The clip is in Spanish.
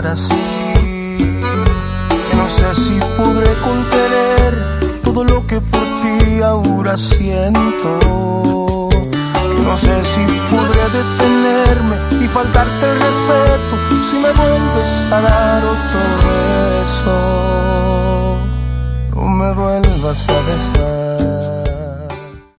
estar así. Que no sé si podré contener todo lo que por ti ahora siento. Que no sé si podré detenerme y faltarte el respeto si me vuelves a dar otro beso. No me vuelvas a besar.